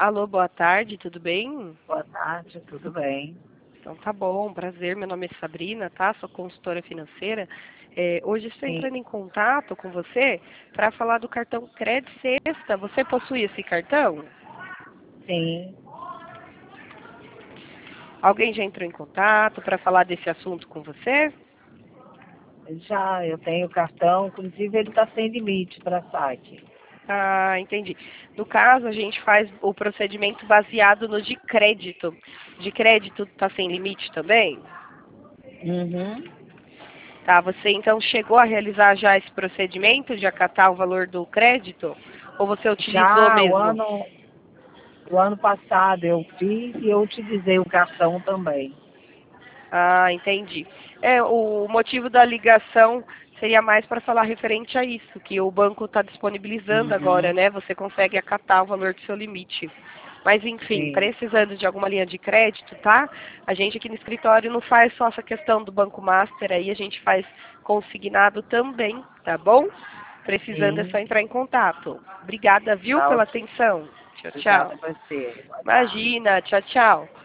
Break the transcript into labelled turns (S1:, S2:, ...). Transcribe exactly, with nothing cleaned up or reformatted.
S1: Alô, boa tarde, tudo bem?
S2: Boa tarde, tudo bem?
S1: Então tá bom, prazer, meu nome é Sabrina, tá? Sou consultora financeira. É, hoje estou
S2: Sim,
S1: entrando em contato com você para falar do cartão Cred Sexta. Você possui esse cartão?
S2: sim,
S1: Alguém já entrou em contato para falar desse assunto com você?
S2: já eu tenho cartão, inclusive ele está sem limite para saque.
S1: Ah, entendi. No caso, a gente faz o procedimento baseado no de crédito. De crédito está sem limite também?
S2: Uhum.
S1: Tá, você então chegou a realizar já esse procedimento de acatar o valor do crédito? Ou você utilizou
S2: Já o
S1: mesmo?
S2: ano, o ano passado eu fiz e eu utilizei o cartão também.
S1: Ah, entendi. É, o motivo da ligação seria mais para falar referente a isso, que o banco está disponibilizando agora,
S2: Uhum.
S1: né? Você consegue acatar o valor do seu limite. Mas, enfim,
S2: Sim,
S1: precisando de alguma linha de crédito, tá? A gente aqui no escritório não faz só essa questão do Banco Master aí, a gente faz consignado também, tá bom? Precisando é só
S2: sim,
S1: entrar em contato. Obrigada, viu,
S2: tá
S1: pela
S2: ok.
S1: atenção. Tchau,
S2: Obrigada
S1: tchau.
S2: a você. Boa tarde.
S1: Imagina, tchau, tchau.